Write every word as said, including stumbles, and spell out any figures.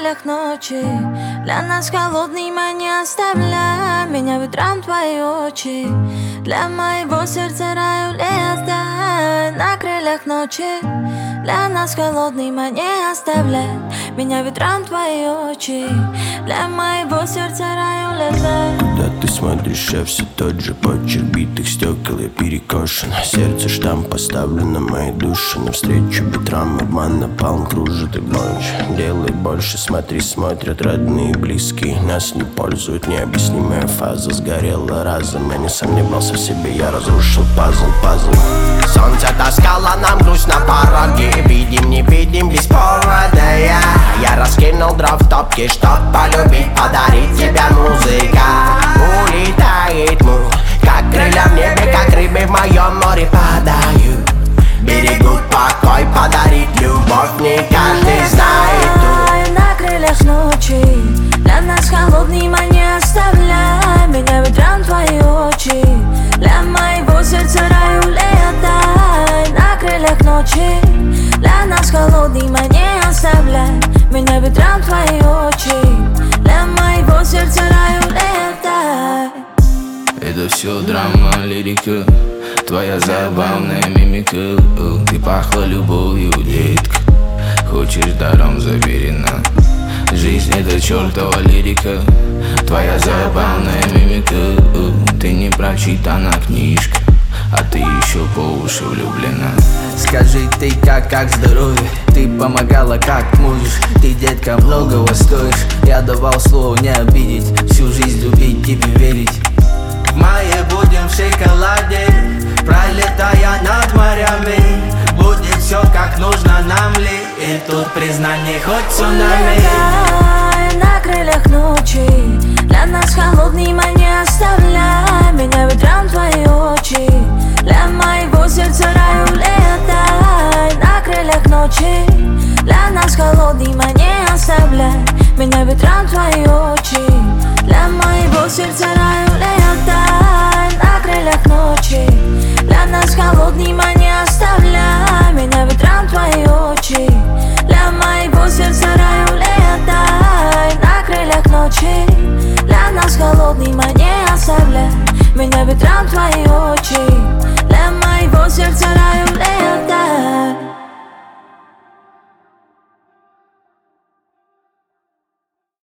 крыльях ночи. Для нас холодным, а не оставляй меня ветром твои очи. Для моего сердца раю летай на крыльях ночи. Для нас холодным, а не оставляй меня ветром твои очи. Для моего сердца раю летай. Куда ты смотришь, я все тот же почерк битых стекол, я перекошен. Сердце штамп поставлен на моей душе. Навстречу ветрам обман напалм кружит и ночь. Делай больше, смотри, смотрят родные и близкие. Нас не пользует необъяснимая фаза. Сгорела разом, я не сомневался в себе, я разрушил пазл, пазл. Солнце таскало нам грусть на пороге. Видим, не видим, без повода я Я раскинул дров в топке, чтоб полюбить, подарить тебе музыка. Улетает мух, как крылья в небе, как рыбы в моем море падают. Берегут покой, подарить любовь не каждый знает тут. На крыльях ночи, для нас холодным, а не оставляй меня ветром твои очи. Для моего сердца раю летай на крыльях ночи. Для нас холодным, а не оставляй меня ветром твои очи. Для моего сердца раю летай. Это все драма, лирика, твоя забавная мимика. Ты пахла любовью, детка, хочешь даром заверена. Жизнь это чертова лирика, твоя забавная мимика. Ты не прочитана книжка, а ты еще по уши влюблена. Скажи ты как, как здоровье? Ты помогала как можешь. Ты, детка, многого стоишь. Я давал слово не обидеть, всю жизнь любить, тебе верить. В мае будем в шоколаде, пролетая над морями. Будет все как нужно нам ли, и тут признание хоть цунами. Улетай на крыльях ночи. Для нас холодным, а не оставляй меня ветром твои очи. Для моего сердца раю летай на крыльях ночи. Для нас холодным, а не оставляй меня ветром твои очи. Для моего сердца раю летай на крыльях ночи. Для нас холодным, а не оставляй меня ветром твои очи. Для моего сердца раю летай на крыльях ночи. Для нас холодным, а не оставляй меня ветром твои очи. Для моего сердца раю летай.